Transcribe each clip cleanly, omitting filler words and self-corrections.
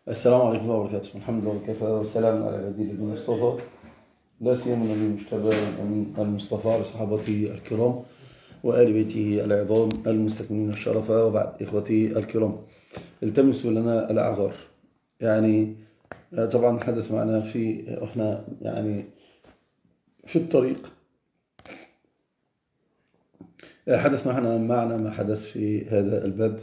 السلام عليكم ورحمة الله وبركاته. الحمد لله وكفى والسلام على عباده الذين اصطفى، لا سيما النبي المجتبى المصطفى لصحابته الكرام وآل بيته العظام المستكملين الشرف. وبعد إخوتي الكرام، التمسوا لنا الأعذار. يعني طبعا حدث معنا احنا يعني في الطريق، حدث معنا ما حدث في هذا الباب.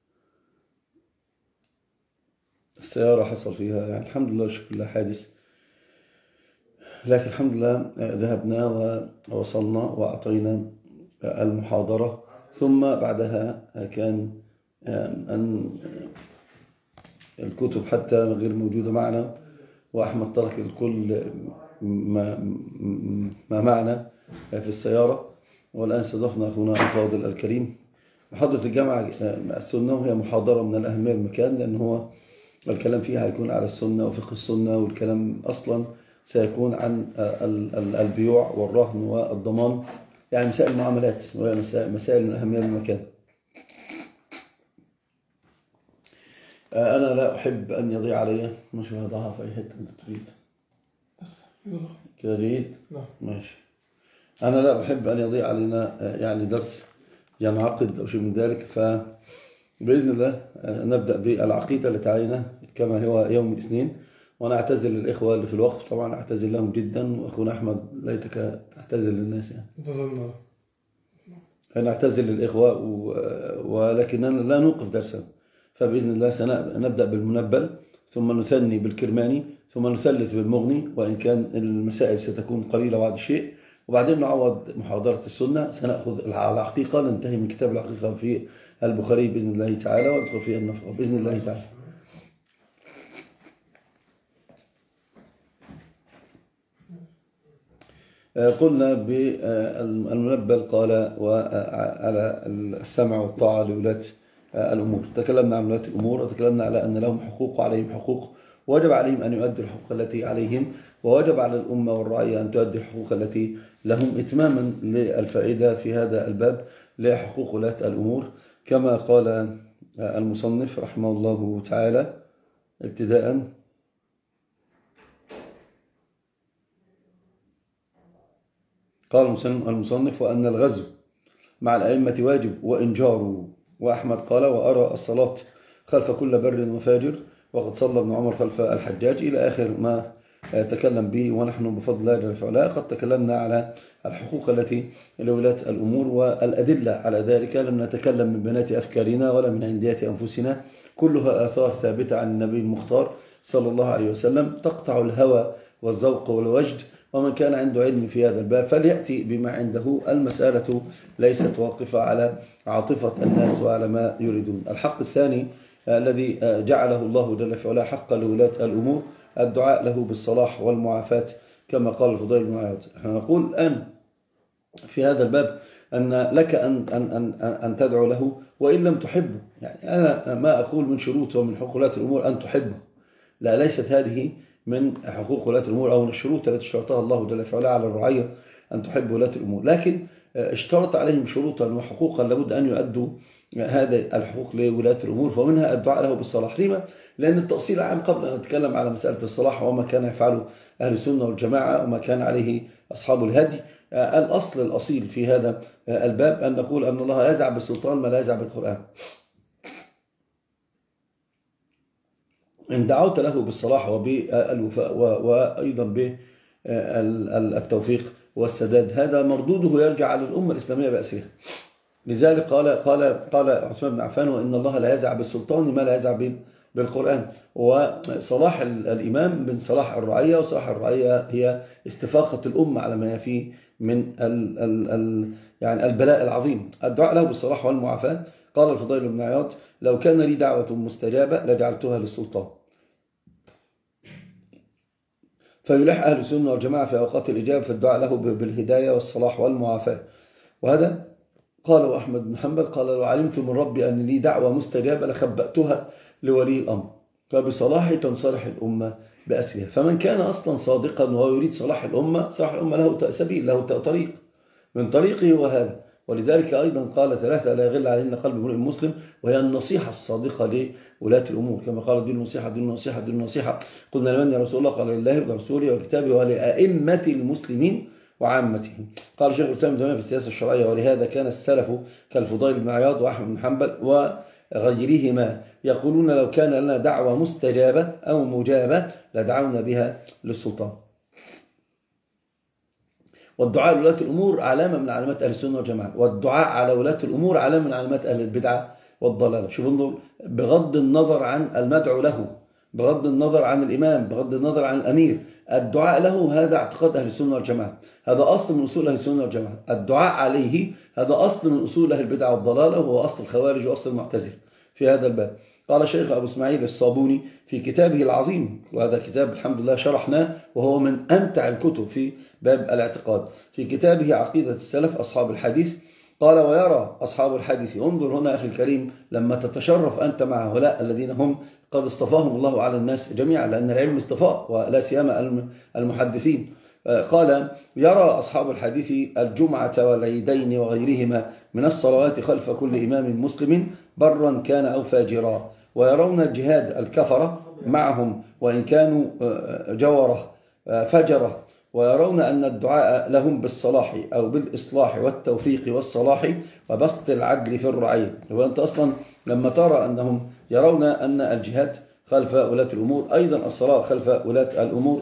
السيارة حصل فيها يعني الحمد لله شكر الله حادث، لكن الحمد لله ذهبنا ووصلنا وأعطينا المحاضرة، ثم بعدها كان أن الكتب حتى غير موجودة معنا، وأحمد ترك الكل ما معنا في السيارة. والآن استضفنا أخونا الفاضل الكريم محاضرة الجامعة السنة، وهي محاضرة من الأهمية المكان، لأن هو الكلام فيها هيكون على السنة وفقه السنة، والكلام أصلا سيكون عن البيوع والرهن والضمان، يعني مسائل المعاملات، وهي مسائل من الأهمية بالمكان. أنا لا أحب أن يضيع علي، مش هضعها في أي حتة أنت تريد، كده جيد؟ نعم ماشي. أنا لا أحب أن يضيع علينا يعني درس ينعقد أو شيء من ذلك، فبإذن الله نبدأ بالعقيدة التي علينا كما هو يوم الاثنين. وأنا أعتذر للإخوة اللي في الوقف، طبعا أعتذر لهم جدا، وأخونا أحمد ليتك تعتذر للناس يعني. أنا أعتذر للإخوة ولكننا لا نوقف درسا، فبإذن الله سنبدأ بالمنبل، ثم نثني بالكرماني، ثم نثلث بالمغني، وإن كان المسائل ستكون قليلة بعض الشيء، وبعدين نعوض محاضرة السنة. سنأخذ الحقيقة، ننتهي من كتاب الحقيقة في البخاري بإذن الله تعالى، وندخل في النفقة بإذن الله تعالى. قلنا بالمنبل قال وعلى السمع والطاعة لولاة الأمور. تكلمنا عن ولاة الأمور، وتكلمنا على أن لهم حقوق وعليهم حقوق، ووجب عليهم أن يؤدوا الحقوق التي عليهم، ووجب على الأمة والرعية أن تؤدي الحقوق التي لهم، إتماما للفائدة في هذا الباب لحقوق ولاة الأمور، كما قال المصنف رحمه الله تعالى ابتداء. قال المصنف: وأن الغزو مع الأئمة واجب وإن جاروا. وأحمد قال: وأرى الصلاة خلف كل بر وفاجر، وقد صلى ابن عمر خلف الحجاج، إلى آخر ما تكلم به. ونحن بفضل الله جل في علاه قد تكلمنا على الحقوق التي لولاة الأمور والأدلة على ذلك. لم نتكلم من بنات أفكارنا ولا من عنديات أنفسنا، كلها آثار ثابتة عن النبي المختار صلى الله عليه وسلم، تقطع الهوى والذوق والوجد. ومن كان عنده علم في هذا الباب فليأتي بما عنده. المسألة ليست واقفة على عاطفة الناس وعلى ما يريدون. الحق الثاني الذي جعله الله جل في علاه حقا لولاة الأمور الدعاء له بالصلاح والمعافاة، كما قال الفضيل بن عياض. نحن نقول الآن في هذا الباب أن لك أن تدعو له وإن لم تحبه. يعني أنا ما أقول من شروط ومن حقوق ولاة الأمور أن تحبه، لا، ليست هذه من حقوق ولاة الأمور أو من الشروط التي اشترطها الله جل في علاه على الرعية أن تحب ولاة الأمور، لكن اشترط عليهم شروطا وحقوقا لابد أن يؤدوا هذه الحقوق لولاة الأمور، فمنها الدعاء له بالصلاح. لما؟ لأن التأصيل عام قبل أن نتكلم على مسألة الصلاح وما كان يفعله أهل السنة والجماعة وما كان عليه أصحاب الهدي. الأصل الأصيل في هذا الباب أن نقول أن الله يزع بالسلطان ما لا يزع بالقرآن. إن دعوت له بالصلاح وبالوفاء وأيضا بالتوفيق والسداد، هذا مردوده يرجع على الأمة الإسلامية بأسرها. لذلك قال عثمان بن عفان: وإن الله لا يزع بالسلطان ما لا يزع بالقرآن. وصلاح الإمام من صلاح الرعية، وصلاح الرعية هي استفاقة الأمة على ما فيه من يعني البلاء العظيم. الدعاء له بالصلاح والمعافاة. قال الفضيل بن عياض: لو كان لي دعوة مستجابة لجعلتها للسلطان. فيلح أهل السنة والجماعة في أوقات الإجابة في الدعاء له بالهداية والصلاح والمعافاة. وهذا قال أحمد بن حنبل قال: لو علمت من ربي أن لي دعوة مستجابة لخبأتها لولي الأمر. فبصلاح تنصلح الأمة بأسرها. فمن كان أصلا صادقا وهو يريد صلاح الأمة، صلاح الأمة له سبيل، له طريق، من طريقه هو هذا. ولذلك أيضا قال ثلاثة لا يغل علينا قلب امرئ مسلم، وهي النصيحة الصادقة لولاة الأمور، كما قال دين النصيحة دين النصيحة دين النصيحة. قلنا لمن يا رسول الله؟ قال لله ورسوله وكتابه ولأئمة المسلمين وعامتهم. قال شيخ الإسلام ابن تيمية في السياسة الشرعية: ولهذا كان السلف كالفضيل بن عياض وأحمد بن حنبل وغيرهما يقولون لو كان لنا دعوة مستجابة أو مجابة لدعونا بها للسلطان. والدعاء لولاة الأمور علامة من علامات أهل السنة والجماعة، والدعاء على ولاة الأمور علامة من علامات أهل البدعة والضلالة. شوف انظر، بغض النظر عن المدعو له، بغض النظر عن الإمام، بغض النظر عن الأمير، الدعاء له هذا اعتقاد أهل السنة والجماعة، هذا أصل من أصول أهل السنة والجماعة. الدعاء عليه هذا أصل من أصول أهل البدعة والضلالة، وهو أصل الخوارج وأصل المعتزلة في هذا الباب. قال الشيخ أبو إسماعيل الصابوني في كتابه العظيم، وهذا كتاب الحمد لله شرحناه وهو من أمتع الكتب في باب الاعتقاد، في كتابه عقيدة السلف أصحاب الحديث، قال: ويرى أصحاب الحديث. انظر هنا أخي الكريم، لما تتشرف أنت مع هؤلاء الذين هم قد اصطفاهم الله على الناس جميعا، لأن العلم اصطفاء ولا سيما المحدثين. قال: يرى أصحاب الحديث الجمعة والعيدين وغيرهما من الصلوات خلف كل إمام مسلم برا كان أو فاجرا، ويرون الجهاد الكفرة معهم وإن كانوا جورة فجرة، ويرون أن الدعاء لهم بالصلاح أو بالإصلاح والتوفيق والصلاح وبسط العدل في الرعية. وأنت أصلا لما ترى أنهم يرون أن الجهاد خلف ولاة الأمور، أيضا الصلاة خلف ولاة الأمور،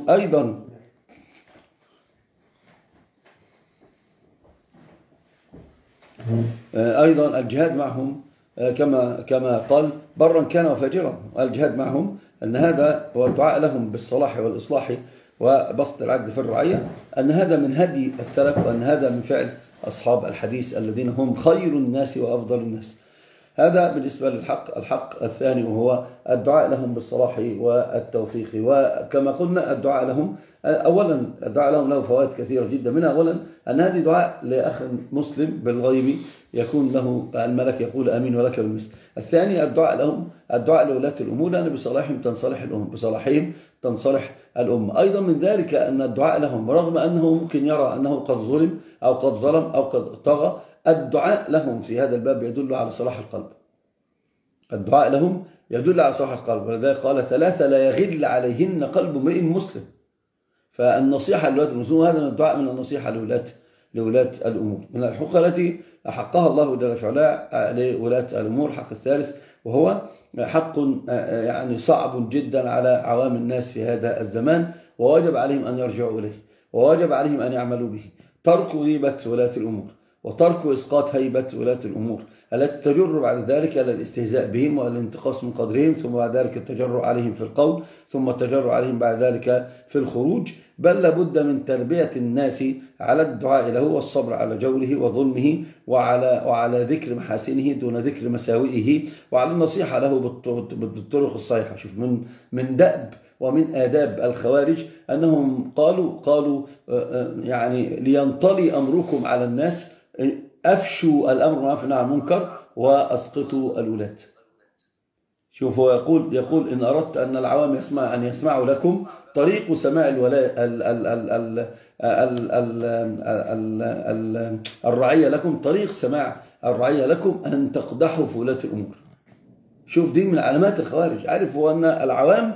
أيضا الجهاد معهم كما قال برا كان وفاجرا، الجهاد معهم أن هذا هو الدعاء لهم بالصلاح والإصلاح وبسط العدل في الرعية، أن هذا من هدي السلف، وأن هذا من فعل أصحاب الحديث الذين هم خير الناس وأفضل الناس. هذا بالنسبة للحق. الحق الثاني وهو الدعاء لهم بالصلاح والتوفيق، وكما قلنا الدعاء لهم أولا الدعاء لهم له فوائد كثيرة جدا، منها أولا أن هذه دعاء لأخ مسلم بالغيب يكون له الملك يقول آمين ولك بالمثل. الثاني الدعاء لهم الدعاء لولاة الأمور، لأن بصلاحهم تنصلح الأمة، بصلاحهم تنصلح الأمة. أيضا من ذلك أن الدعاء لهم رغم أنه ممكن يرى أنه قد ظلم أو قد ظلم أو قد طغى، الدعاء لهم في هذا الباب يدل على صلاح القلب. الدعاء لهم يدل على صلاح القلب، ولذلك قال: ثلاثة لا يغل عليهن قلب امرئ مسلم. فالنصيحة لولاة المسلمين، هذا من الدعاء من النصيحة لولاة الأمور، من الحقوق التي حقها الله جل وعلا لولاة الأمور. الحق الثالث وهو حق يعني صعب جدا على عوام الناس في هذا الزمان، وواجب عليهم أن يرجعوا إليه، وواجب عليهم أن يعملوا به: ترك غيبة ولاة الأمور، وترك إسقاط هيبة ولاة الأمور التي تجر بعد ذلك إلى الاستهزاء بهم والانتقاص من قدرهم، ثم بعد ذلك التجرؤ عليهم في القول، ثم التجرؤ عليهم بعد ذلك في الخروج. بل لابد من تربية الناس على الدعاء له والصبر على جوره وظلمه، وعلى ذكر محاسنه دون ذكر مساوئه، وعلى النصيحة له بالطرق الصحيحة. شوف من دأب ومن آداب الخوارج أنهم قالوا يعني لينطلي أمركم على الناس، أفشوا الأمر بالمعروف والنهي عن المنكر وأسقطوا الولاة. شوفوا يقول إن أردت أن العوام يسمعوا لكم، طريق سماع الرعية لكم، طريق سماع الرعية لكم أن تقدحوا في ولاة الأمور. شوف دي من علامات الخوارج. عرفوا أن العوام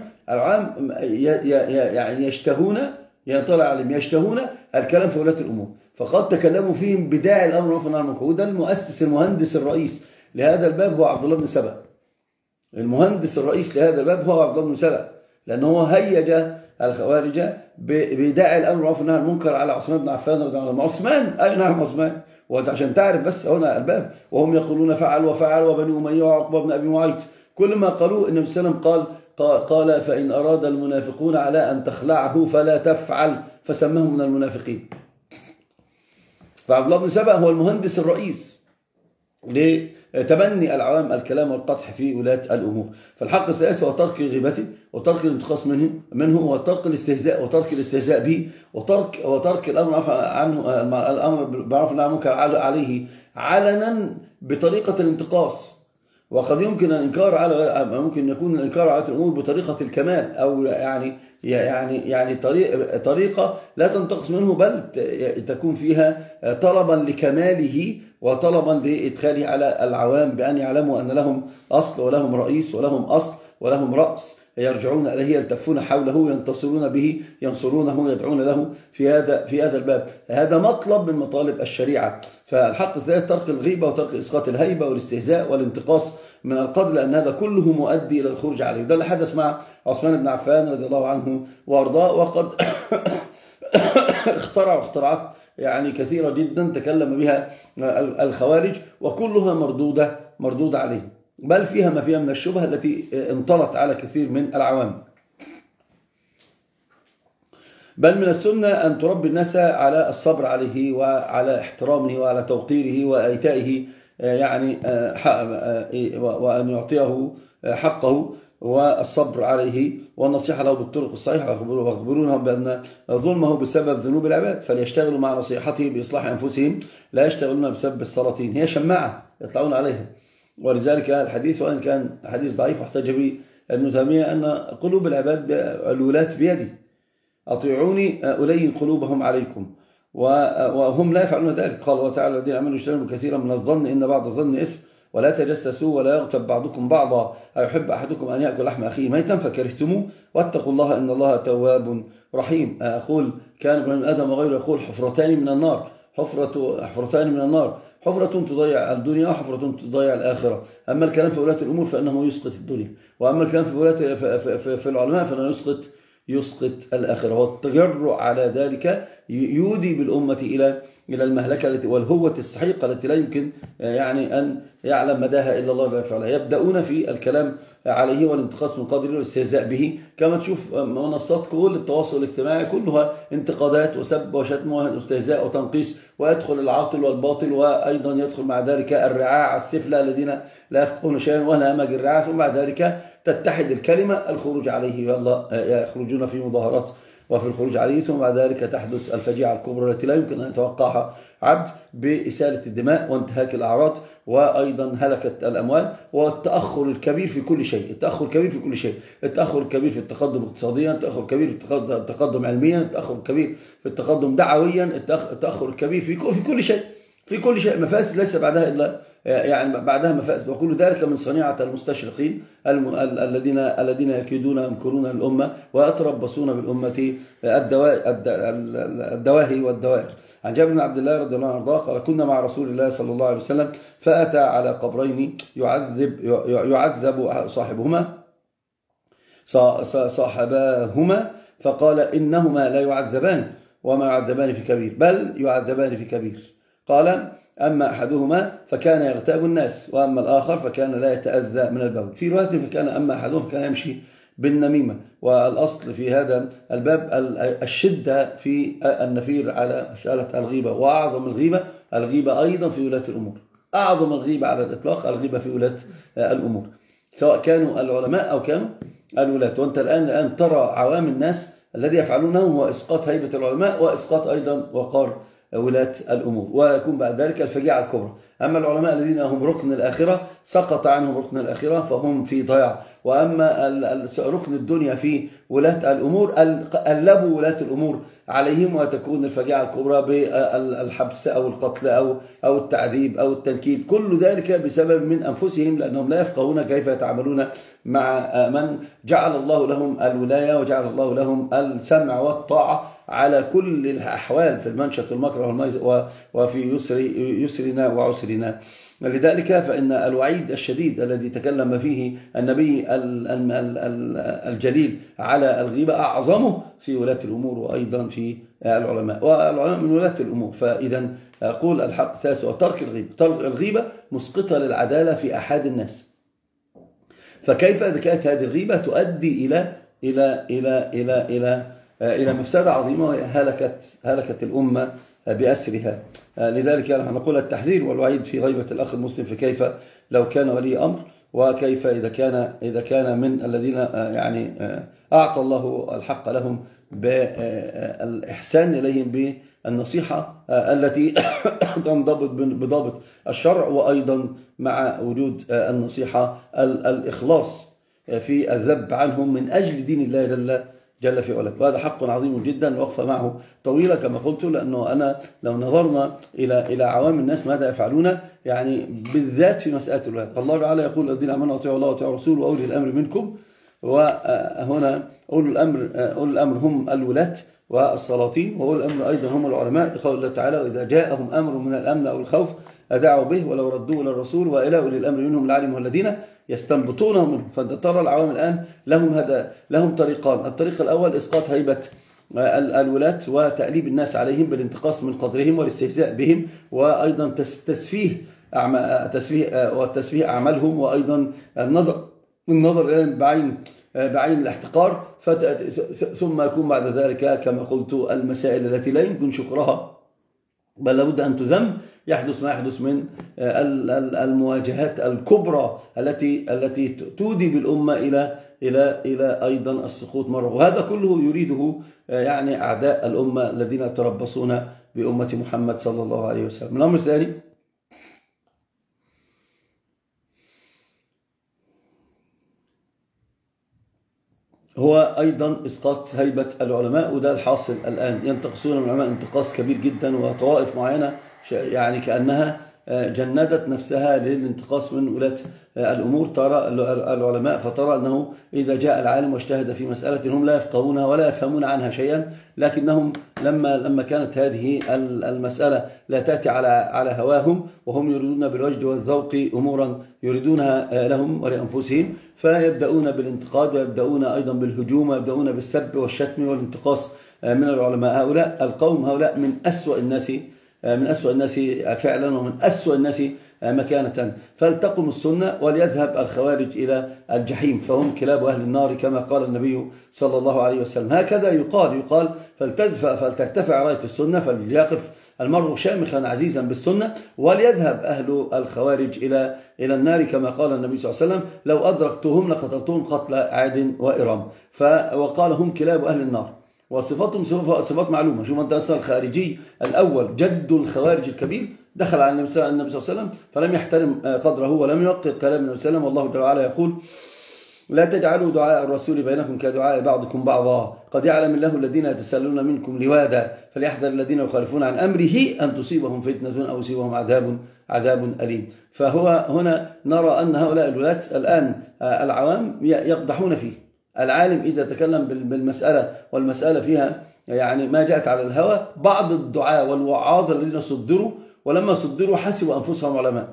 يعني يشتهون الكلام في ولاة الأمور، فقد تكلموا فيهم بداعي الأمر بالمعروف والنهي عن المنكر. وده المؤسس المهندس الرئيس لهذا الباب هو عبد الله بن سبأ. المهندس الرئيس لهذا الباب هو عبد الله بن سبأ، لأنه هو هيج الخوارج بداعي الأمر بالمعروف والنهي عن المنكر على عثمان بن عفان رضي الله عنه. عثمان أي نعم عثمان، وعشان تعرف بس هنا الباب، وهم يقولون فعل وفعل وبني أمية وعقبة بن أبي معيط، كل ما قالوا النبي صلى الله عليه وسلم قال: فإن أراد المنافقون على أن تخلعه فلا تفعل، فسمهم من المنافقين. فعبد الله بن سبأ هو المهندس الرئيس لتبني العوام الكلام والقطح في ولاة الأمور. فالحق الثالث هو ترك غيبته، وترك الانتقاص منه، وترك الاستهزاء به، وترك الأمر عنه، الأمر بالمعروف والنهي عن المنكر عليه علنا بطريقة الانتقاص. وقد يمكن ممكن يكون الإنكار على الأمور بطريقة الكمال، أو يعني طريقة لا تنتقص منه، بل تكون فيها طلبا لكماله وطلبا لإدخاله على العوام بأن يعلموا أن لهم أصل ولهم رئيس ولهم أصل ولهم رأس يرجعون إليه، يلتفون حوله، ينتصرون به، ينصرونه، يدعون له في هذا الباب. هذا مطلب من مطالب الشريعة. فالحق الثالث ترك الغيبة وترك إسقاط الهيبة والاستهزاء والانتقاص من القدر، لأن هذا كله مؤدي إلى الخروج عليه. ده اللي حدث مع عثمان بن عفان رضي الله عنه وأرضاه، وقد اخترع اختراعات يعني كثيرة جدا تكلم بها الخوارج، وكلها مردودة عليه، بل فيها ما فيها من الشبهة التي انطلت على كثير من العوام. بل من السنة أن تربي الناس على الصبر عليه وعلى احترامه وعلى توقيره وإيتائه يعني وأن يعطيه حقه، والصبر عليه والنصيحة له بالطرق الصحيحة، واخبرونهم بأن ظلمه بسبب ذنوب العباد، فليشتغلوا مع نصيحته بإصلاح أنفسهم، لا يشتغلون بسبب السلاطين. هي شماعة يطلعون عليها. ولذلك الحديث وإن كان حديث ضعيف واحتج به ابن تيمية أن قلوب العباد الولاة بيدي، أطيعوني ألين قلوبهم عليكم، وهم لا يفعلون ذلك. قال الله تعالى: الذين آمنوا اجتنبوا كثيرا من الظن إن بعض الظن إثم ولا تجسسوا ولا يغتب بعضكم بعضا أيحب أحدكم أن يأكل لحم أخيه ميتا فكرهتموه واتقوا الله إن الله تواب رحيم. أقول كان ابن آدم وغيره يقول حفرتان من النار، حفرتان من النار، حفرة تضيع الدنيا وحفرة تضيع الآخرة. أما الكلام في ولاة الأمور فإنه يسقط الدنيا، وأما الكلام في العلماء فإنه يسقط الآخرة. والتجرؤ على ذلك يودي بالأمة إلى المهلكة والهوة السحيقة التي لا يمكن يعني أن يعلم مداها إلا الله لا يفعلها. يبدأون في الكلام عليه والانتقاص من قدره والاستهزاء به، كما تشوف منصات كل التواصل الاجتماعي كلها انتقادات وسب وشتم واستهزاء وتنقيص، ويدخل العاطل والباطل، وأيضا يدخل مع ذلك الرعاع السفلى الذين لا يفقهون شيئا ولا أمج الرعاع، ثم بعد ذلك تتحد الكلمة الخروج عليه، والله يخرجون في مظاهرات وفي الخروج عليه، ثم بعد ذلك تحدث الفجيعة الكبرى التي لا يمكن أن يتوقعها عبد بإسالة الدماء وانتهاك الأعراض، وأيضا هلكة الأموال، والتأخر الكبير في كل شيء. التأخر الكبير في كل شيء، التأخر الكبير في التقدم اقتصاديا، التأخر الكبير في التقدم علميا، التأخر الكبير في التقدم دعويا، التأخر الكبير في كل شيء، في كل شيء. مفاسد ليس بعدها إلا يعني بعدها مفاسد، وكل ذلك من صنيعة المستشرقين الذين يكيدون يمكرون الأمة ويتربصون بالأمة الدواهي والدوائر. عن جابر بن عبد الله رضي الله عنه قال: كنا مع رسول الله صلى الله عليه وسلم فأتى على قبرين يعذب صاحباهما فقال: إنهما لا يعذبان وما يعذبان في كبير، بل يعذبان في كبير. قال: أما أحدهما فكان يغتاب الناس، وأما الآخر فكان لا يتأذى من البول. في رواية فكان أما أحدهما فكان يمشي بالنميمة. والأصل في هذا الباب الشدة في النفير على مسألة الغيبة، وأعظم الغيبة أيضا في ولاة الأمور. أعظم الغيبة على الإطلاق الغيبة في ولاة الأمور، سواء كانوا العلماء أو كانوا الولاة. وأنت الآن ترى عوام الناس الذي يفعلونه هو إسقاط هيبة العلماء وإسقاط أيضا وقار ولاة الأمور، ويكون بعد ذلك الفجيعة الكبرى. أما العلماء الذين هم ركن الآخرة سقط عنهم ركن الآخرة فهم في ضياع، وأما ركن الدنيا في ولاة الأمور قلبوا ولاة الأمور عليهم، وتكون الفجيعة الكبرى بالحبس أو القتل أو التعذيب أو التنكيل. كل ذلك بسبب من أنفسهم، لأنهم لا يفقهون كيف يتعاملون مع من جعل الله لهم الولاية وجعل الله لهم السمع والطاعة على كل الأحوال، في المنشط والمكره وفي يسرنا وعسرنا. لذلك فإن الوعيد الشديد الذي تكلم فيه النبي الجليل على الغيبة أعظمه في ولاة الأمور وأيضا في العلماء، والعلماء من ولاة الأمور. فإذا أقول الحق الثالث وترك الغيبة. ترك الغيبة مسقطة للعدالة في أحد الناس. فكيف إذا كانت هذه الغيبة تؤدي إلى مفسدة عظيمة وهي هلكت الأمة بأسرها. لذلك نقول التحذير والوعيد في غيبة الأخ المسلم، في كيف لو كان ولي أمر، وكيف إذا كان من الذين يعني أعطى الله الحق لهم بالإحسان إليهم بالنصيحة التي تنضبط بضابط الشرع، وأيضا مع وجود النصيحة الإخلاص في الذب عنهم من أجل دين الله جل في علاه. وهذا حق عظيم جدا، الوقفة معه طويلة كما قلت، لأنه أنا لو نظرنا إلى عوام الناس ماذا يفعلون، يعني بالذات في مسألة الولاة. الله تعالى يقول الذين آمنوا أطيعوا الله وأطيعوا الرسول وأولي الأمر منكم. وهنا أولي الأمر هم الولاة والسلاطين، وأولي الأمر أيضا هم العلماء، لقول الله تعالى وإذا جاءهم أمر من الأمن أو الخوف أذاعوا به ولو ردوه إلى الرسول وإلى أولي الأمر منهم لعلمه الذين يستنبطونه منهم. فأنت ترى العوام الآن لهم طريقان. الطريق الأول إسقاط هيبة الولاة وتأليب الناس عليهم بالانتقاص من قدرهم والاستهزاء بهم، وأيضا تسفيه أعمالهم، وأيضا النظر إليهم بعين الاحتقار. ثم يكون بعد ذلك كما قلت المسائل التي لا يمكن شكرها بل لابد أن تذم، يحدث ما يحدث من المواجهات الكبرى التي تودي بالأمة إلى أيضا السقوط مرة. وهذا كله يريده يعني أعداء الأمة الذين يتربصون بأمة محمد صلى الله عليه وسلم. الأمر الثاني هو أيضا إسقاط هيبة العلماء، وده الحاصل الآن. ينتقصون العلماء انتقاص كبير جدا، وطوائف معينة يعني كأنها جندت نفسها للانتقاص من ولاة الأمور. ترى العلماء فترى أنه إذا جاء العالم واجتهد في مسألة هم لا يفقهونها ولا يفهمون عنها شيئا، لكنهم لما كانت هذه المسألة لا تأتي على هواهم، وهم يريدون بالوجد والذوق أمورا يريدونها لهم ولأنفسهم، فيبدأون بالانتقاد ويبدأون أيضا بالهجوم ويبدأون بالسب والشتم والانتقاص من العلماء. هؤلاء القوم هؤلاء من أسوأ الناس فعلا، ومن أسوأ الناس مكانة. فلتقم السنة وليذهب الخوارج إلى الجحيم، فهم كلاب أهل النار كما قال النبي صلى الله عليه وسلم. هكذا يقال فلترتفع راية السنة، فليقف المرء شامخا عزيزا بالسنة، وليذهب أهل الخوارج إلى النار كما قال النبي صلى الله عليه وسلم لو أدركتهم لقتلتهم قتل عاد وإرم. وقال هم كلاب أهل النار، وصفاتهم صفات معلومة. شوف أنت أصلا الخارجي الأول جد الخوارج الكبير دخل على النبي صلى الله عليه وسلم فلم يحترم قدره ولم يوقر كلام النبي صلى الله عليه وسلم. والله تعالى يقول لا تجعلوا دعاء الرسول بينكم كدعاء بعضكم بعضا قد يعلم الله الذين يتسللون منكم لواذا فليحذر الذين يخالفون عن أمره أن تصيبهم فتنة أو يصيبهم عذاب أليم. فهو هنا نرى أن هؤلاء الولاة الآن العوام يقدحون فيه. العالم إذا تكلم بالمسألة والمسألة فيها يعني ما جاءت على الهوى، بعض الدعاء والوعاظ الذين صدروا ولما صدروا حسبوا أنفسهم علماء،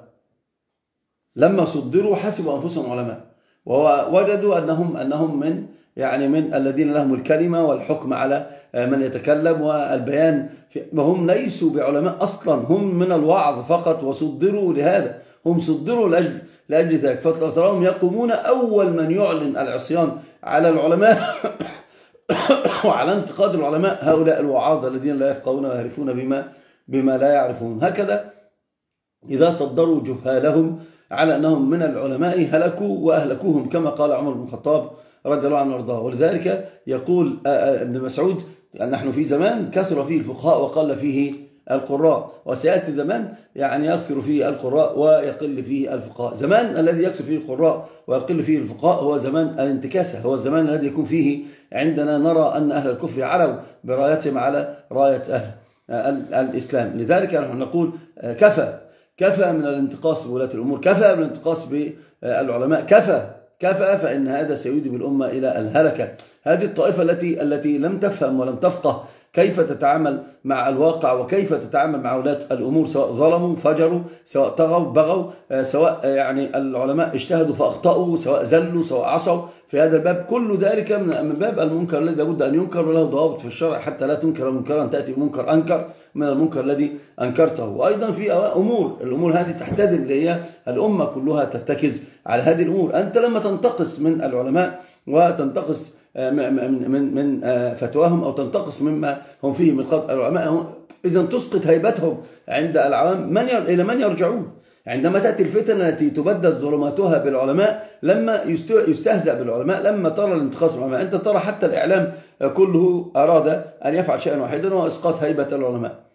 ووجدوا أنهم من الذين لهم الكلمة والحكم على من يتكلم والبيان، وهم ليسوا بعلماء أصلا، هم من الوعظ فقط وصدروا لهذا، هم صدروا لأجل ذلك. فتراهم يقومون أول من يعلن العصيان على العلماء وعلى انتقاد العلماء هؤلاء الوعاظ الذين لا يفقهون ويعرفون بما لا يعرفون. هكذا إذا صدروا جهالهم على أنهم من العلماء هلكوا وأهلكوهم كما قال عمر بن الخطاب رضي الله عنه وارضاه. ولذلك يقول ابن مسعود نحن في زمان كثر فيه الفقهاء وقل فيه القراء، وسيأتي زمان يعني يكثر فيه القراء ويقل فيه الفقهاء. زمان الذي يكثر فيه القراء ويقل فيه الفقهاء هو زمان الانتكاسة، هو الزمان الذي يكون فيه عندنا نرى أن أهل الكفر علوا برايتهم على راية أهل الإسلام. لذلك نحن نقول كفى من الانتقاص بولاة الأمور، كفى من الانتقاص بالعلماء، كفى فإن هذا سيودي بالأمة إلى الهلكة. هذه الطائفة التي لم تفهم ولم تفقه كيف تتعامل مع الواقع وكيف تتعامل مع ولاة الأمور، سواء ظلموا فجروا، سواء طغوا بغوا، سواء يعني العلماء اجتهدوا فأخطأوا، سواء زلوا سواء عصوا. في هذا الباب كل ذلك من باب المنكر الذي لابد أن ينكر، وله ضوابط في الشرع حتى لا تنكر منكرا تأتي بمنكر أنكر من المنكر الذي أنكرته. وأيضا في الأمور هذه تحتدم، اللي هي الأمة كلها ترتكز على هذه الأمور. أنت لما تنتقص من العلماء وتنتقص من فتواهم أو تنتقص مما هم فيه من قدر العلماء، إذا تسقط هيبتهم عند العوام. إلى من يرجعون عندما تأتي الفتنة التي تبدد ظلماتها بالعلماء، لما يستهزأ بالعلماء، لما ترى الانتقاص بالعلماء؟ أنت ترى حتى الإعلام كله أراد أن يفعل شيئا واحدا وإسقاط هيبة العلماء.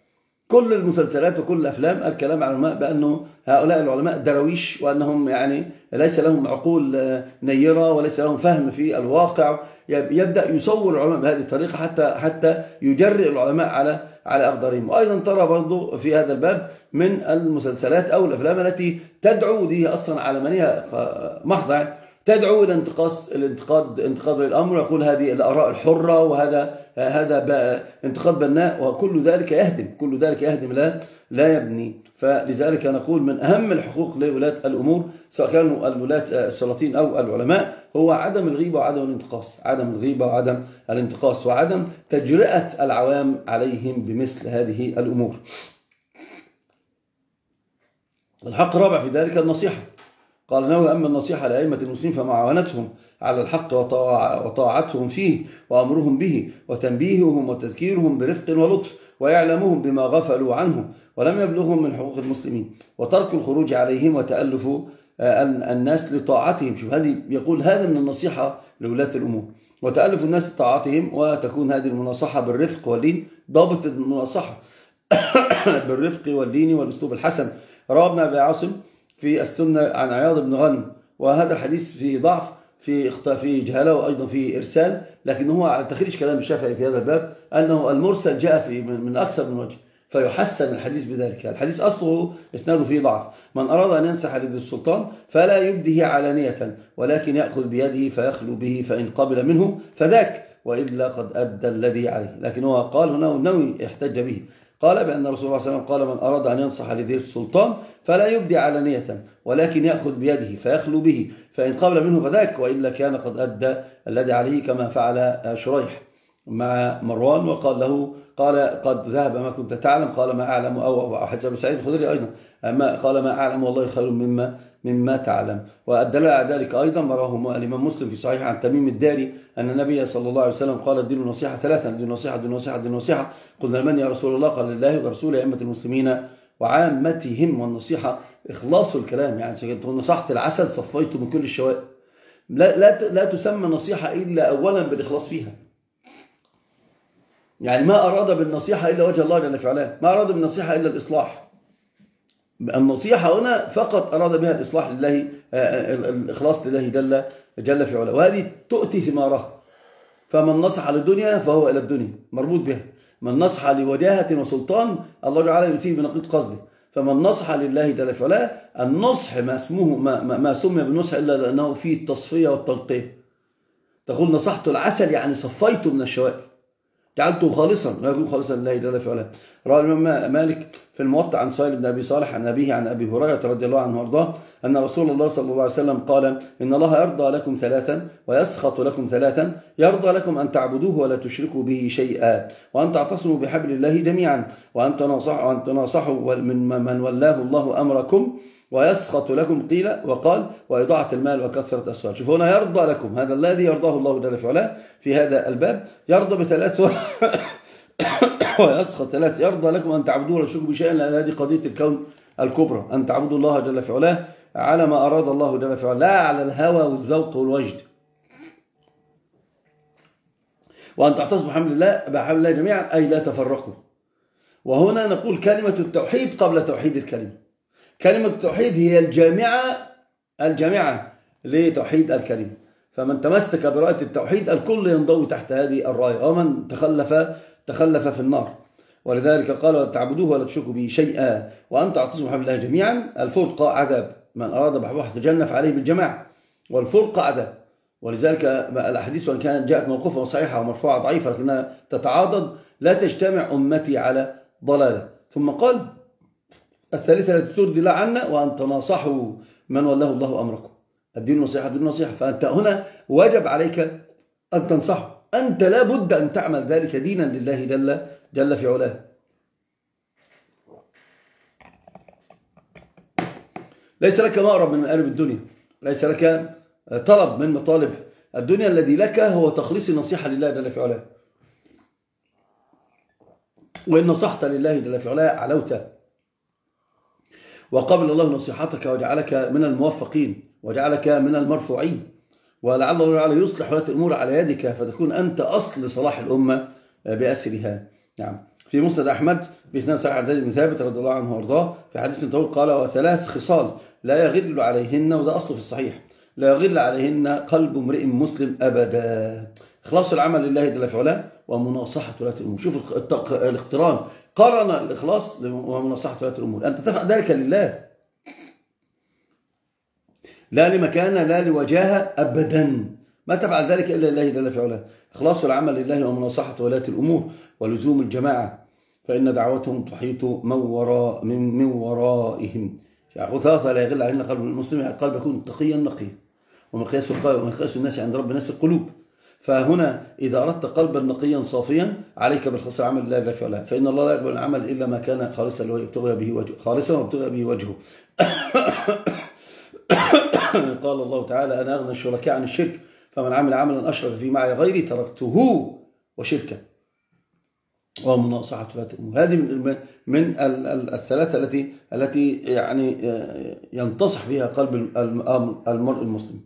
كل المسلسلات وكل الأفلام الكلام على العلماء بأنه هؤلاء العلماء درويش، وأنهم يعني ليس لهم عقول نيرة وليس لهم فهم في الواقع. يبدأ يصور العلماء بهذه الطريقة حتى يجرئ العلماء على أقدارهم. وأيضا ترى برضو في هذا الباب من المسلسلات أو الأفلام التي تدعو، دي أصلا علمانية محضة، تدعو إلى انتقاد للأمر، ويقول هذه الآراء الحرة وهذا انتقاد بناء، وكل ذلك يهدم لا يبني. فلذلك نقول من أهم الحقوق لولاة الأمور سواء كانوا الولاة السلاطين أو العلماء هو عدم الغيبة وعدم الانتقاص وعدم تجرئة العوام عليهم بمثل هذه الأمور. الحق الرابع في ذلك النصيحة. قال النووي: أما النصيحة لأئمة المسلمين فمعاونتهم على الحق وطاعتهم فيه وأمرهم به وتنبيههم وتذكيرهم برفق ولطف ويعلمهم بما غفلوا عنه ولم يبلغهم من حقوق المسلمين وترك الخروج عليهم وتألف الناس لطاعتهم. شوف هذه، يقول هذا من النصيحة لولاة الأمور، وتألف الناس لطاعتهم، وتكون هذه المناصحة بالرفق واللين. ضابط المناصحة بالرفق واللين والأسلوب الحسن. روى ابن أبي عاصم في السنة عن عياض بن غنم، وهذا الحديث في ضعف في جهاله وأيضا في إرسال، لكن هو على تخريج كلام الشافعي في هذا الباب أنه المرسل جاء من أكثر من وجه، فيحسن الحديث بذلك. الحديث أصله إسناده فيه ضعف. من أراد أن ينصح لذي السلطان فلا يبده علانية ولكن يأخذ بيده فيخلو به، فإن قبل منه فذاك وإلا قد أدى الذي عليه. لكن هو قال هنا والنووي احتج به، قال بأن الرسول صلى الله عليه وسلم قال: من أراد أن ينصح لذي السلطان فلا يبدي علانية ولكن يأخذ بيده فيخلو به، فإن قبل منه فذاك وإلا كان قد أدى الذي عليه، كما فعل شريح مع مروان وقال له: قال قد ذهب ما كنت تعلم، قال ما أعلم، أو حسب سعيد الخدري أيضا قال ما أعلم والله خير مما تعلم. والدليل على ذلك أيضا ما رواه الإمام مسلم في صحيح عن تميم الداري أن النبي صلى الله عليه وسلم قال: الدين النصيحة ثلاثا، الدين النصيحة. قلنا: من يا رسول الله؟ قال: لله ورسوله أئمة المسلمين وعامتهم. والنصيحة إخلاص الكلام، يعني نصحت العسل صفيته من كل الشوائب. لا تسمى نصيحة إلا أولا بالإخلاص فيها. يعني ما أراد بالنصيحة إلا وجه الله جل في علاه، ما أراد بالنصيحة إلا الإصلاح. النصيحة هنا فقط أراد بها الإصلاح لله، الإخلاص لله جل في علاه، وهذه تؤتي ثمارها. فمن نصح للدنيا فهو إلى الدنيا مربوط بها، من نصح لوجاهة وسلطان الله تعالى يؤتيه بنقيض قصده. فمن نصح لله جل في علاه، النصح ما سمي بالنصح إلا لأنه فيه التصفية والتنقية. تقول نصحت العسل يعني صفيته من الشوائب، جعلته خالصا، لا يكون خالصا لله جل في علاه. روى الإمام مالك في الموطأ عن سهيل بن أبي صالح عن أبيه عن أبي هريرة رضي الله عنه وارضاه أن رسول الله صلى الله عليه وسلم قال: إن الله يرضى لكم ثلاثا ويسخط لكم ثلاثا، يرضى لكم أن تعبدوه ولا تشركوا به شيئا، وأن تعتصموا بحبل الله جميعا، وأن تناصحوا من ولاه الله أمركم، ويسخط لكم قيل وقال وإضاعة المال وكثرة السؤال. شوفوا هنا يرضى لكم، هذا الذي يرضاه الله جل في علاه في هذا الباب. يرضى بثلاث ويسخط ثلاث. يرضى لكم أن تعبدوه ولا تشركوا بشيئا، لأن هذه قضية الكون الكبرى، أن تعبدوا الله جل في علاه على ما أراد الله جل في علاه، لا على الهوى والذوق والوجد. وأن تعتصموا بحبل الله جميعا، أي لا تفرقوا. وهنا نقول كلمة التوحيد قبل توحيد الكلمة. كلمة التوحيد هي الجامعة لتوحيد الكلمة. فمن تمسك براية التوحيد الكل ينضوي تحت هذه الراية، ومن تخلف في النار. ولذلك قال: تعبدوه ولا تشركوا به شيئا، وأن تعتصموا بحبل الله جميعا. الفرقة عذاب، من أراد بحبوحة الجنة فعليه بالجماعة، والفرقة عذاب. ولذلك الأحاديث وإن كانت جاءت موقوفة وصحيحة ومرفوعة ضعيفة لكنها تتعاضد: لا تجتمع أمتي على ضلالة. ثم قال: الثالثة التي ترضي الله عنا وأن تناصحوا من ولاه الله أمركم. الدين النصيحة. فأنت هنا واجب عليك أن تنصحه، أنت لا بد أن تعمل ذلك دينا لله جل في علاه. ليس لك مأرب من مآرب الدنيا، ليس لك طلب من مطالب الدنيا، الذي لك هو تخليص النصيحة لله جل في علاه. وإن نصحت لله جل في علاه علوت، وقبل الله نصيحتك وجعلك من الموفقين وجعلك من المرفوعين، ولعل الله تعالى يصلح ولاة الأمور على يدك فتكون أنت أصل صلاح الأمة بأسرها. نعم. في مسند أحمد بإسناد صحيح عن زيد بن ثابت رضي الله عنه وارضاه في حديث طويل قال: وثلاث خصال لا يغل عليهن، وده أصله في الصحيح، لا يغل عليهن قلب امرئ مسلم أبدا: إخلاص العمل لله جل في علاه ومناصحة ولاة الأمور. شوف الاقتران، قرن الإخلاص ومناصحة ولاة الأمور، أن تفعل ذلك لله لا لمكانة لا لوجاهة أبدا، ما تفعل ذلك إلا لله جل في علاه. إخلاص العمل لله ومناصحة ولاة الأمور ولزوم الجماعة، فإن دعوتهم تحيط من ورائهم. ثلاثة لا يغل علينا قلب المسلم، يعني القلب يكون تقيا نقيا، ومقياس الناس عند رب الناس القلوب. فهنا إذا أردت قلبا نقيا صافيا عليك بالخص العمل لله جل في علاه، فإن الله لا يقبل العمل إلا ما كان خالصا وابتغي به وجهه. قال الله تعالى: أنا أغنى الشركاء عن الشرك، فمن عمل عملا أشرك فيه معي غيري تركته وشركه. ومناصحة ولاة الأمور، هذه من الثلاثة التي يعني ينتصح فيها قلب المرء المسلم.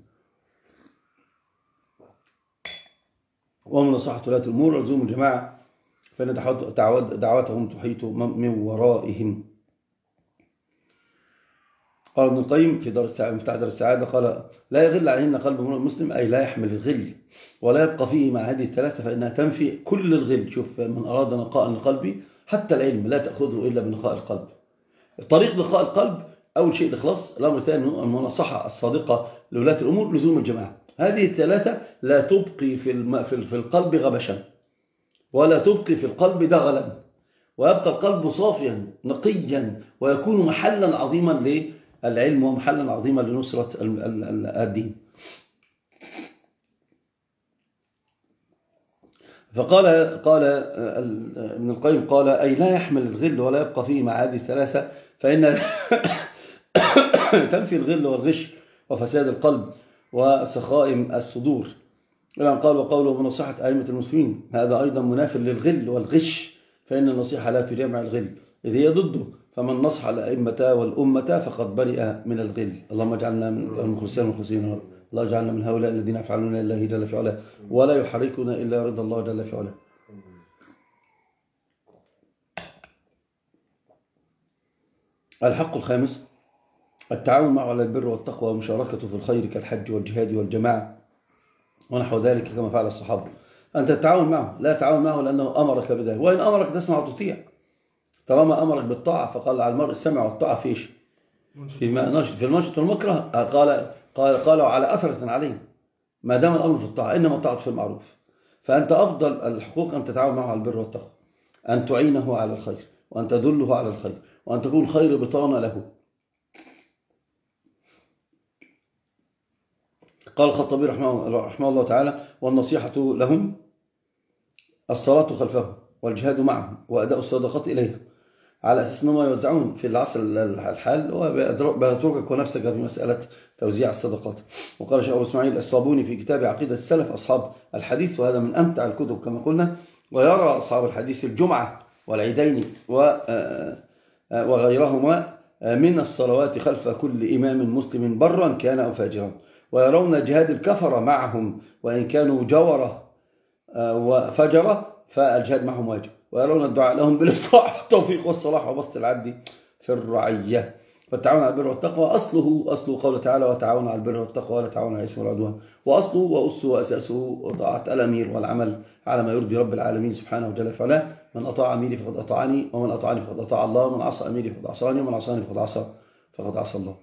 ومناصحة ولاة الأمور ولزوم الجماعة، فإن دعوتهم تحيط من ورائهم. قال ابن القيم في مفتاح دار السعادة قال: لا يغل عليهن قلب امرئ مسلم، أي لا يحمل الغل ولا يبقى فيه مع هذه الثلاثة، فإنها تنفي كل الغل. شوف، من أراد نقاء القلب حتى العلم لا تأخذه إلا بنقاء القلب. طريق نقاء القلب أول شيء الإخلاص، الأمر الثاني المناصحة الصادقة لولاة الأمور، لزوم الجماعة. هذه الثلاثة لا تبقي في القلب غبشا، ولا تبقي في القلب دغلا، ويبقى القلب صافيا نقيا، ويكون محلا عظيما للعلم ومحلا عظيما لنصرة الدين. فقال ابن القيم قال: أي لا يحمل الغل ولا يبقى فيه مع هذه الثلاثة، فإن تنفي الغل والغش وفساد القلب وسخائم الصدور. الآن قال: وقوله مناصحة أئمة المسلمين، هذا أيضا مناف للغل والغش، فإن النصيحة لا تجامع الغل إذ هي ضده، فمن نصح الأئمة والأمة فقد برئ من الغل. اللهم اجعلنا من المخلصين، الله اجعلنا من هؤلاء الذين يفعلون الله جل في علاه ولا يحركون إلا رضا الله جل في علاه. الحق الخامس: التعاون معه على البر والتقوى ومشاركته في الخير كالحج والجهاد والجماعة ونحو ذلك كما فعل الصحابة. أنت تتعاون معه، لا تعاون معه لأنه أمرك بذلك، وإن أمرك تسمع وتطيع. طالما أمرك بالطاعة، فقال على المرء السمع والطاعة في إيش؟ في المنشط والمكره. قالوا على أثرة عليه، ما دام الأمر في الطاعة، إنما الطاعة في المعروف. فأنت أفضل الحقوق أن تتعاون معه على البر والتقوى، أن تعينه على الخير، وأن تدله على الخير، وأن تكون خير بطانة له. قال الخطابي رحمه الله تعالى: والنصيحة لهم الصلاة خلفهم والجهاد معهم وأداء الصدقات إليهم، على أساس أنهم يوزعون في العصر الحال، وبيتركك ونفسك في مسألة توزيع الصدقات. وقال شيخ أبو إسماعيل الصابوني في كتاب عقيدة السلف أصحاب الحديث، وهذا من أمتع الكتب كما قلنا: ويرى أصحاب الحديث الجمعة والعيدين وغيرهما من الصلوات خلف كل إمام مسلم برا كان أو فاجرا، ويرون جهاد الكفر معهم وإن كانوا جورة وفجرة فالجهاد معهم واجب، ويرون الدعاء لهم بالإصلاح والتوفيق والصلاح وبسط العدل في الرعية. فالتعاون على البر والتقوى أصله قوله تعالى: وتعاون على البر والتقوى ولا تعاون على الإثم والعدوان، وأصله وأسه وأساسه طاعة الأمير والعمل على ما يرضي رب العالمين سبحانه وتعالى. فلا من أطاع أميري فقد أطاعني، ومن أطاعني فقد أطاع الله، ومن عصى أميري فقد عصاني، ومن عصاني فقد عصى الله.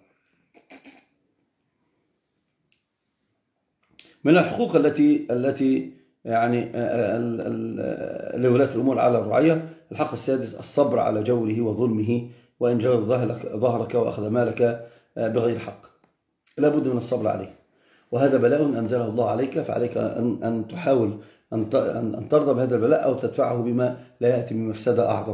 من الحقوق التي يعني لولاة الأمور على الرعية: الحق السادس: الصبر على جوره وظلمه وإن جرد ظهرك وأخذ مالك بغير حق. لا بد من الصبر عليه، وهذا بلاء أنزله الله عليك، فعليك أن تحاول أن ترضى بهذا البلاء أو تدفعه بما لا يأتي من مفسدة أعظم.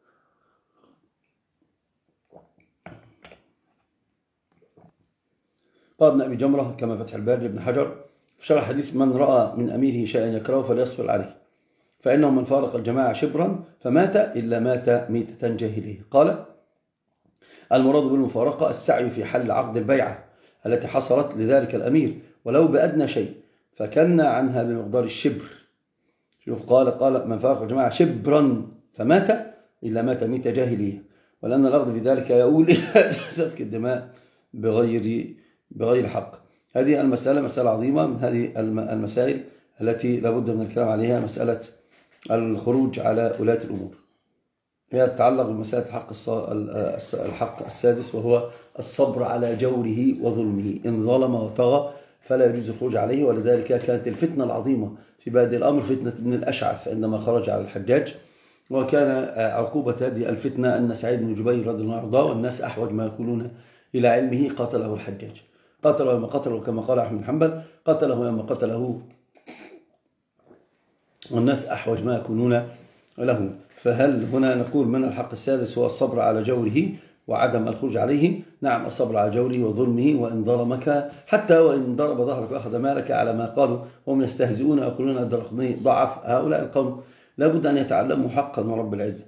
قال ابن أبي جمرة كما فتح الباري لابن حجر في شرح حديث: من رأى من أميره شيئا يكرهه فليصبر عليه، فإنه من فارق الجماعة شبرا فمات إلا مات ميتة جاهلية. قال: المراد بالمفارقة السعي في حل عقد البيعة التي حصلت لذلك الأمير ولو بأدنى شيء، فكنا عنها بمقدار الشبر. شوف، قال من فارق الجماعة شبرا فمات إلا مات ميتة جاهلية، ولأن الأخذ في ذلك يؤول إلى سفك الدماء بغير حق. هذه المسألة مسألة عظيمة من هذه المسائل التي لابد من الكلام عليها، مسألة الخروج على ولاة الأمور. هي تتعلق بمسألة الحق السادس، وهو الصبر على جوره وظلمه. إن ظلم وطغى فلا يجوز الخروج عليه. ولذلك كانت الفتنة العظيمة في بادئ الأمر فتنة ابن الأشعث عندما خرج على الحجاج، وكان عقوبة هذه الفتنة أن سعيد بن جبير رضي الله عنه والناس أحوج ما يقولون إلى علمه قتله الحجاج. قتله يوم قتله كما قال أحمد بن حنبل، قتله يوم قتله والناس أحوج ما يكونون له. فهل هنا نقول من الحق السادس هو الصبر على جوره وعدم الخروج عليه؟ نعم، الصبر على جوره وظلمه، وإن ظلمك حتى وإن ضرب ظهرك وأخذ مالك، على ما قالوا هم يستهزئون ويقولون الدرقطني ضعف. هؤلاء القوم لابد أن يتعلموا حقا من رب العزة.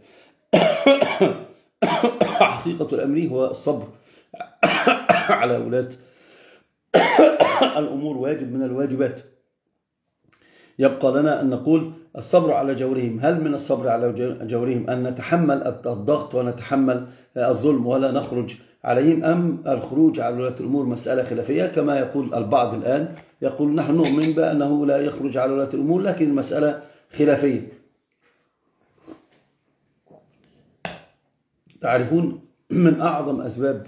حقيقة الأمر هو الصبر على ولاة الأمور، واجب من الواجبات. يبقى لنا أن نقول الصبر على جورهم. هل من الصبر على جورهم أن نتحمل الضغط ونتحمل الظلم ولا نخرج عليهم، أم الخروج على ولاة الأمور مسألة خلافية كما يقول البعض الآن؟ يقول نحن نؤمن بأنه لا يخرج على ولاة الأمور، لكن المسألة خلافية. تعرفون من أعظم أسباب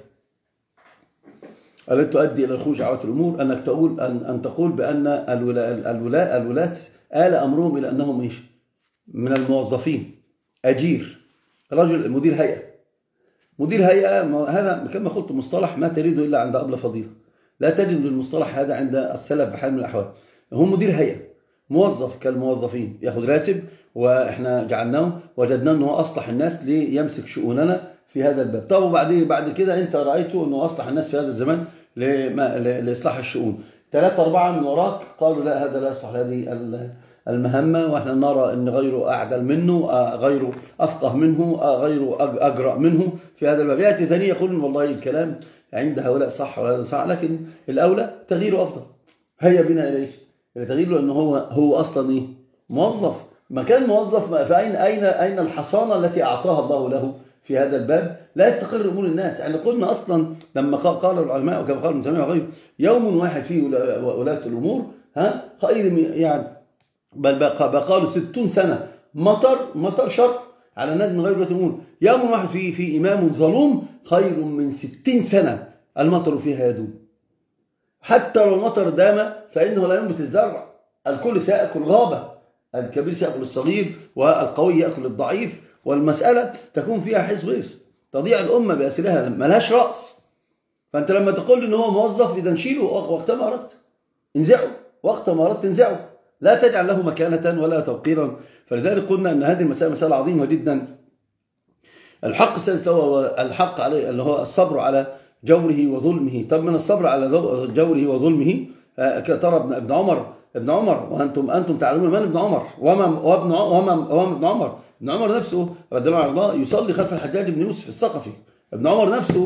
التي تؤدي إلى الخروج على ولاة الأمور أن تقول بأن الولاة آل أمرهم إلى أنهم إيش؟ من الموظفين. أجير، رجل مدير هيئة هذا كما قلت مصطلح ما تريده إلا عند أبلة فضيلة، لا تجد المصطلح هذا عند السلف بحال من الأحوال. هم مدير هيئة، موظف كالموظفين، يأخذ راتب، وإحنا وجدناه أنه أصلح الناس ليمسك شؤوننا في هذا الباب. طب بعد كده أنت رأيته أنه أصلح الناس في هذا الزمان لإصلاح الشؤون، 3-4 من وراك قالوا لا، هذا لا يصلح هذه المهمة، وإحنا نرى أن غيره أعدل منه، غيره أفقه منه، غيره أجرأ منه في هذا الباب. يأتي ثاني يقول والله الكلام عند هؤلاء صح وهذا صح، لكن الأولى تغييره أفضل. هيا بنا إليه تغييره، لأنه هو أصلا إيه؟ موظف. مكان موظف، فأين الحصانة التي أعطاها الله له في هذا الباب؟ لا يستقر أمور الناس. يعني قلنا أصلا لما قال العلماء وكما قال ابن تيمية وغيره، يوم واحد فيه ولاة الأمور خير يعني، بل قالوا 60 سنة مطر شر على الناس من غير ولاة الأمور. يوم واحد فيه إمام ظلوم خير من 60 سنة المطر فيها يدوم. حتى لو المطر دام فإنه لا ينبت الزرع، الكل سيأكل غابة، الكبير سيأكل الصغير والقوي يأكل الضعيف، والمسألة تكون فيها حيث بيص، تضيع الأمة بأسرها ملهاش رأس. فأنت لما تقول إن هو موظف، إذا نشيله وقت ما أردت، انزعه وقت ما أردت، انزعه، لا تجعل له مكانة ولا توقيرا. فلذلك قلنا أن هذه المسألة مسألة عظيمة جدا. الحق السادس هو الحق عليه اللي هو الصبر على جوره وظلمه. طب من الصبر على جوره وظلمه ترى ابن عمر وأنتم تعلمون من ابن عمر وما ابن عمر. ابن عمر نفسه رضي الله عنه يصلي خلف الحجاج بن يوسف الثقفي. ابن عمر نفسه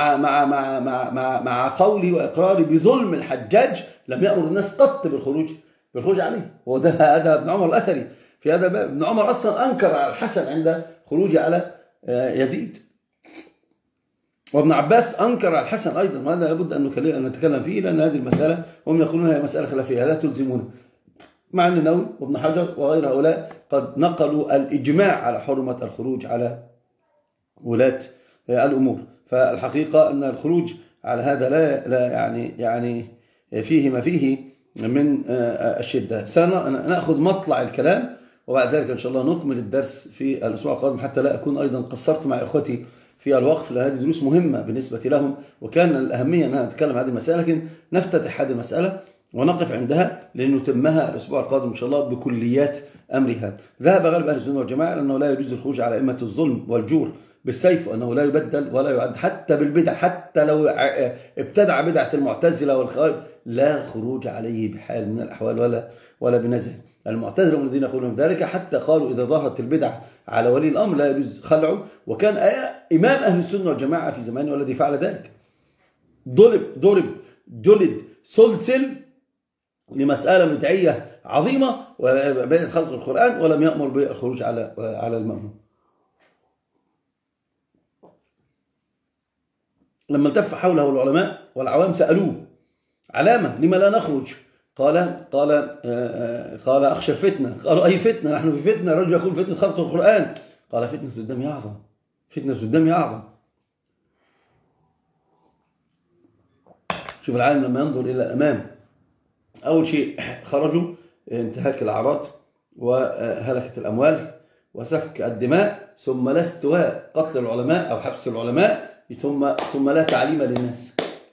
مع قولي وإقراري بظلم الحجاج لم يأمر الناس قط بالخروج عليه. هذا ابن عمر الأثري في هذا الباب. ابن عمر أصلا أنكر على الحسن عند خروجه على يزيد، وابن عباس أنكر على الحسن أيضا، وهذا لابد أن نتكلم فيه، لأن هذه المسألة هم يقولون هي مسألة خلافية لا تلزمون، مع أن النووي وابن حجر وغير هؤلاء قد نقلوا الإجماع على حرمة الخروج على ولاة الأمور. فالحقيقة أن الخروج على هذا لا يعني فيه ما فيه من الشدة. سنأخذ مطلع الكلام، وبعد ذلك إن شاء الله نكمل الدرس في الأسبوع القادم، حتى لا أكون أيضا قصرت مع إخوتي في الوقف، لأن هذه دروس مهمة بالنسبة لهم، وكان الأهمية أن نتكلم هذه المسألة، لكن نفتتح هذه المسألة ونقف عندها لنتمها الأسبوع القادم إن شاء الله بكليات أمرها. ذهب غالب أهل السنة والجماعة لأنه لا يجوز الخروج على أئمة الظلم والجور بالسيف، وأنه لا يبدل ولا يعد حتى بالبدع، حتى لو ابتدع بدعة المعتزلة والخوارج لا خروج عليه بحال من الأحوال ولا بنزع. المعتزلة الذين يقولون ذلك حتى قالوا إذا ظهرت البدع على ولي الأمر لا يجوز خلعه، وكان إمام أهل السنة والجماعة في زمانه والذي فعل ذلك، جلد سلسل لمسألة بدعية عظيمة وبين خلق القرآن، ولم يأمر بالخروج على المأمون. لما التف حوله العلماء والعوام سألوه علامة لما لا نخرج؟ قال أخشى الفتنة. قالوا أي فتنة؟ نحن في فتنة. رجل يقول فتنة خلق القرآن. قال فتنة الدم أعظم، فتنة الدم أعظم. شوف العالم لما ينظر إلى الأمام، أول شيء خرجوا انتهاك الأعراض وهلكة الأموال وسفك الدماء، ثم لا استواء قتل العلماء أو حبس العلماء، ثم لا تعليم للناس.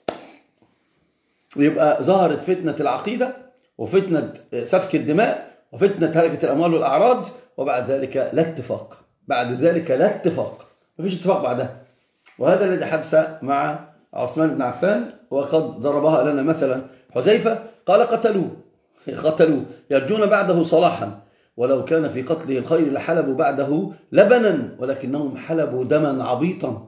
ويبقى ظهرت فتنة العقيدة وفتنة سفك الدماء وفتنة هلكة الأموال والأعراض، وبعد ذلك لا اتفاق. بعد ذلك لا اتفاق، مفيش اتفاق بعدها. وهذا الذي حدث مع عثمان بن عفان، وقد ضربها لنا مثلا حذيفة. قال قتلوه يرجون بعده صلاحا، ولو كان في قتله الخير لحلبوا بعده لبنا، ولكنهم حلبوا دما عبيطا.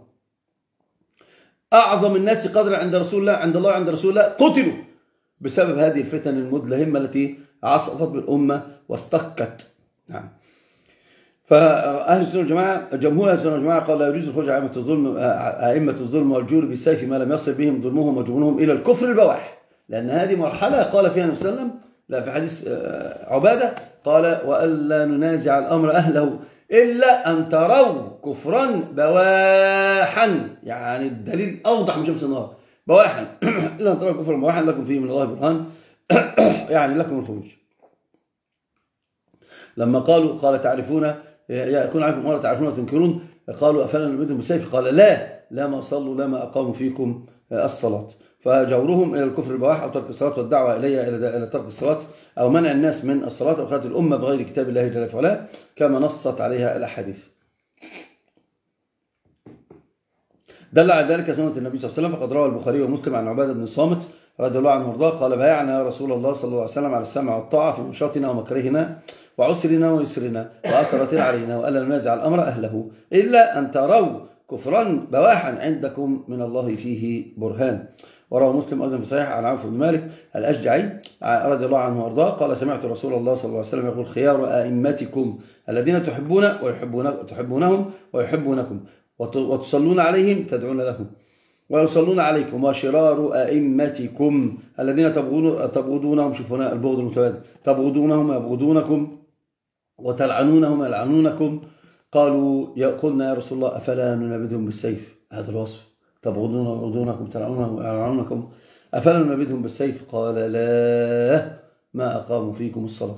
أعظم الناس قدرا عند رسول الله، عند الله عند رسول الله، قتلوا بسبب هذه الفتن المدلهمة التي عصفت بالأمة واستكت. نعم. فأهل السنة والجماعة، جمهور أهل السنة والجماعة قال لا يجوز الخروج على أئمة الظلم والجور بالسيف ما لم يصل بهم ظلمهم وجبنهم إلى الكفر البواح، لأن هذه مرحلة قال فيها النبي صلى الله عليه وسلم، لا في حديث عبادة قال وألا ننازع الأمر أهله إلا أن تروا كفرا بواحا، يعني الدليل أوضح من شمس النهار، بواحا إلا أن تروا كفرا بواحا لكم فيه من الله برهان يعني لكم الخروج. لما قال تعرفون يكون عليكم أمر تعرفون وتنكرون، قالوا أفلا نبيدهم بالسيف؟ قال لا ما صلوا لا ما أقاموا فيكم الصلاة. فجورهم إلى الكفر البواح أو ترك الصلاة والدعوة إليها إلى ترك الصلاة أو منع الناس من الصلاة أو خاتم الأمة بغير كتاب الله جل وعلا كما نصت عليها الأحاديث. دل على ذلك سنة النبي صلى الله عليه وسلم، فقد روى البخاري ومسلم عن عبادة بن الصامت رضي الله عنه وارضاه قال بايعنا رسول الله صلى الله عليه وسلم على السمع والطاعة في منشطنا ومكرهنا وعسرنا ويسرنا وأثرة علينا وألا ننازع الأمر أهله إلا أن تروا كفرا بواحا عندكم من الله فيه برهان. وروى مسلم أيضا في صحيح عن عوف بن مالك الأشجعي رضي الله عنه وارضاه قال سمعت رسول الله صلى الله عليه وسلم يقول خيار أئمتكم الذين تحبونهم ويحبونكم وتصلون عليهم تدعون لهم ويصلون عليكم، وشرار أئمتكم الذين تبغضونهم، شوفوا البغض المتبادل، تبغضونهم يبغضونكم وتلعنونهم يلعنونكم. قلنا يا رسول الله أفلا ننبذهم بالسيف؟ هذا الوصف، تبغضونهم يبغضونكم تلعنونهم يلعنونكم، أفلا ننبذهم بالسيف؟ قال لا ما أقاموا فيكم الصلاة،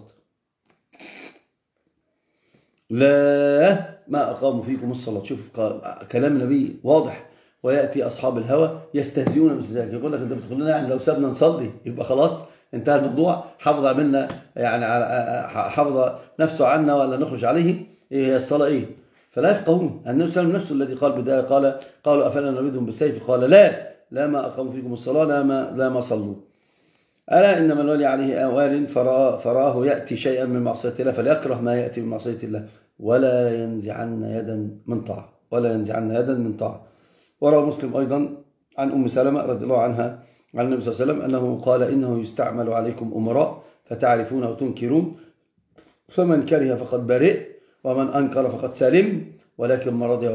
لا ما أقاموا فيكم الصلاة. شوف كلام النبي واضح. ويأتي أصحاب الهوى يستهزئون مثل ذلك، يقول لك أنت بتقول لنا يعني لو سابنا نصلي يبقى خلاص انتهى الموضوع، حفظ منا يعني حفظ نفسه عنا ولا نخرج عليه، إيه هي الصلاة إيه؟ فلا يفقهون. النبي صلى الله عليه وسلم نفسه الذي قال بداية قالوا أفلا نبيدهم بالسيف؟ قال لا ما أقاموا فيكم الصلاة لا ما صلوا. ألا إنما الولي عليه أوال فراه يأتي شيئا من معصية الله فليكره ما يأتي من معصية الله ولا ينزعن يدا من طاعة. وروى مسلم أيضا عن أم سلمة رضي الله عنها عن النبي صلى الله عليه وسلم أنه قال إنه يستعمل عليكم أمراء فتعرفون وتنكرون، فمن كره فقد برئ ومن أنكر فقد سلم، ولكن من رضي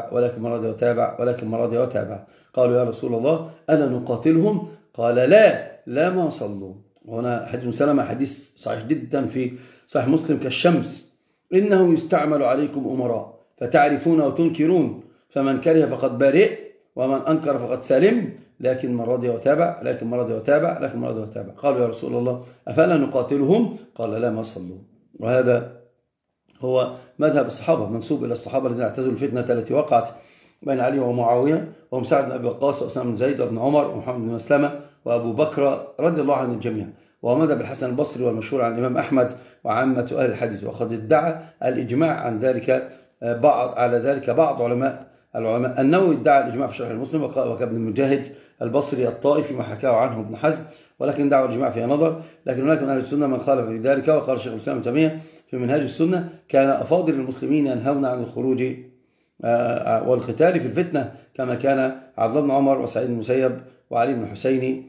وتابع. قالوا يا رسول الله ألا نقاتلهم؟ قال لا ما صلوا. وهنا حديث أم سلمة حديث صحيح جدا في صحيح مسلم كالشمس، إنه يستعمل عليكم أمراء فتعرفون وتنكرون، فمن كره فقد برئ ومن أنكر فقد سلم، لكن من رضي وتابع. قالوا يا رسول الله أفلا نقاتلهم؟ قال لا ما صلوا. وهذا هو مذهب الصحابة، منسوب إلى الصحابة الذين اعتزلوا الفتنة التي وقعت بين علي ومعاوية، وهم سعد بن أبي وقاص وأسامة بن زيد وابن عمر ومحمد بن مسلمة وأبو بكر رضي الله عن الجميع. ومذهب الحسن البصري والمشهور عن الإمام أحمد وعامة أهل الحديث. وقد ادعى الإجماع على ذلك بعض علماء النووي ادعى الإجماع في شرح المسلم، وكابن المجاهد البصري الطائفي ما حكاه عنه ابن حزم، ولكن دعوا الإجماع فيها نظر. لكن هناك من أهل السنة من خالف في ذلك. وقال شيخ الإسلام ابن تيمية في منهاج السنة كان أفاضل المسلمين ينهون عن الخروج والقتال في الفتنة، كما كان عبد الله بن عمر وسعيد بن المسيب وعلي بن الحسين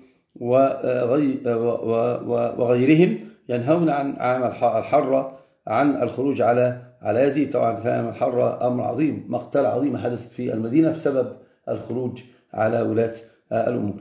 وغيرهم ينهون عن عام الحرة عن الخروج على يزيد. طبعا كان الحرة أمر عظيم، مقتل عظيم حدثت في المدينة بسبب الخروج على ولاة الأمور.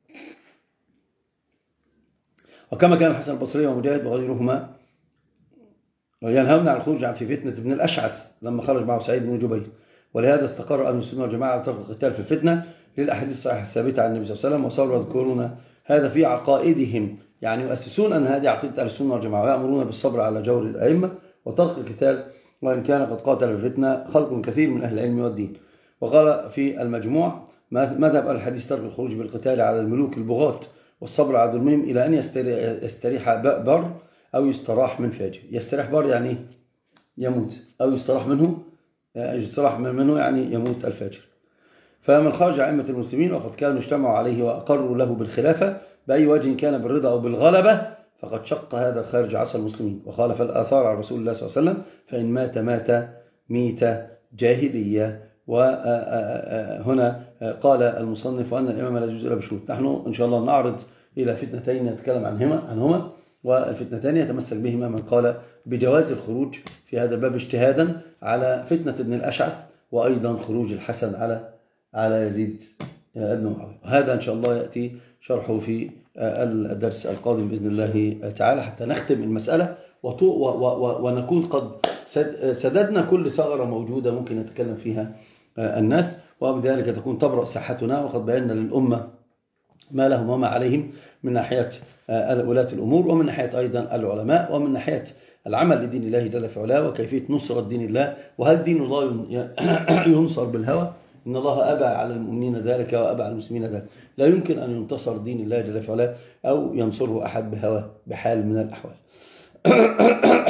وكما كان الحسن البصري ومجاهد وغيرهما ينهون عن الخروج في فتنة ابن الأشعث لما خرج معه سعيد بن جبير، ولهذا استقر أهل السنة والجماعة على ترك القتال في الفتنة للأحاديث الصحيحة الثابتة عن النبي صلى الله عليه وسلم، وصاروا يذكرون هذا في عقائدهم، يعني يؤسسون أن هذه عقيدة أهل السنة والجماعة، ويأمرون بالصبر على جور الأئمة وترك القتال، وإن كان قد قاتل في الفتنة خلق كثير من أهل العلم والدين. وقال في المجموع: مذهب أهل الحديث ترك الخروج بالقتال على الملوك البغاة والصبر على ظلمهم إلى أن يستريح بر أو يستراح من فاجر. يستريح بر يعني يموت، أو يستراح منه يعني يموت الفاجر. فمن خرج أئمة المسلمين وقد كانوا اجتمعوا عليه وأقروا له بالخلافة بأي وجه كان بالرضا أو بالغلبة، فقد شق هذا الخارج عصا المسلمين وخالف الآثار عن رسول الله صلى الله عليه وسلم، فإن مات ميتة جاهلية. وهنا قال المصنف: وأن الإمام لا يجوز إلا بشروط. نحن إن شاء الله نعرض إلى فتنتين نتكلم عنهما، والفتنتين يتمسك بهما من قال بجواز الخروج في هذا الباب اجتهادا على فتنة ابن الأشعث، وأيضا خروج الحسن على يزيد بن معاوية. هذا إن شاء الله يأتي شرحه في الدرس القادم بإذن الله تعالى، حتى نختم المسألة ونكون قد سددنا كل ثغرة موجودة ممكن يتكلم فيها الناس، وبذلك تكون تبرأ ساحتنا، وقد بينا للأمة ما لهم وما عليهم من ناحية ولاة الأمور، ومن ناحية أيضا العلماء، ومن ناحية العمل لدين الله جل في علاه، وكيفية نصرة دين الله. وهل دين الله ينصر بالهوى؟ إن الله أبى على المؤمنين ذلك وأبى على المسلمين ذلك. لا يمكن أن ينتصر دين الله جل في علاه أو ينصره أحد بهوى بحال من الأحوال.